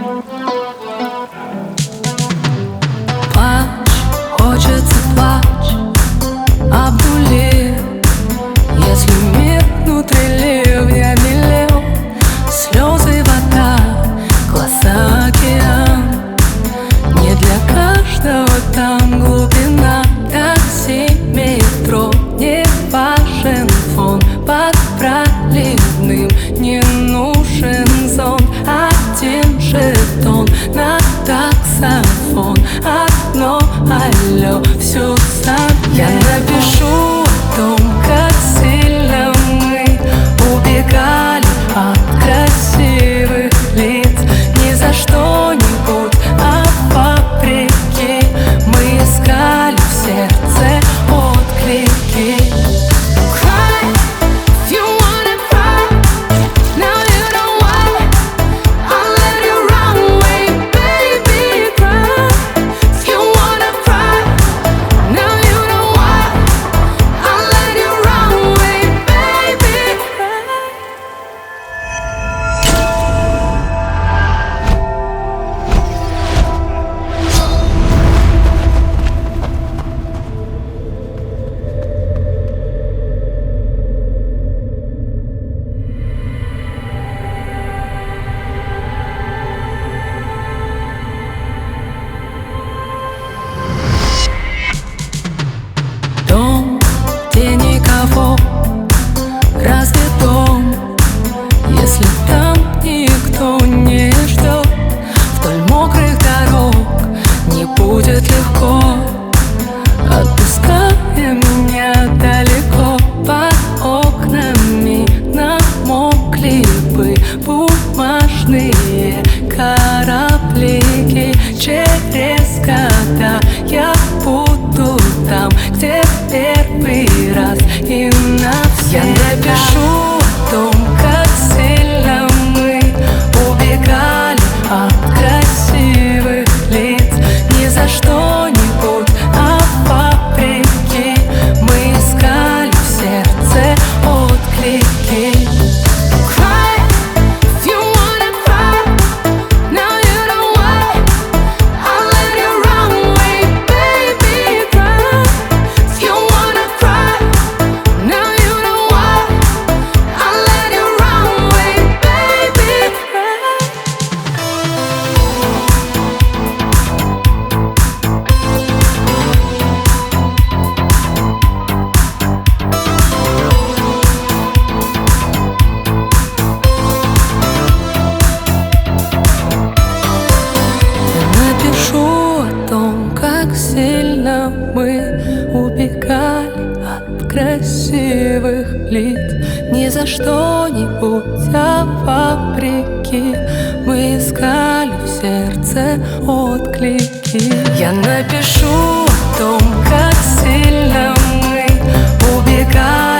Плачь, хочется плачь, обдули. Если мир внутри ливня белел, слезы, вода, глаза, океан. Не для каждого там глубина. Такси, метро, не важен фон. Под проливным не нужен зонт. Один жетон на таксофон. Одно алло, все сам. Я напишу о том, как сильно мы убегали от красивых лиц. Ни за что-нибудь, а вопреки. Мы искали в сердце отклики. Дом, где никого, разве дом, если там никто не ждет? Вдоль мокрых дорог не будет легко. Отпуская меня далеко, под окнами намокли бы бумажные кораблики. Через года я буду там, где первый раз и навсегда. Я напишу о том, как сильно мы убегали от красивых лиц. Ни за что-нибудь, а вопреки. Мы искали в сердце отклики. Сильно мы убегали от красивых лиц. Ни за что-нибудь, а вопреки. Мы искали в сердце отклики. Я напишу о том, как сильно мы убегали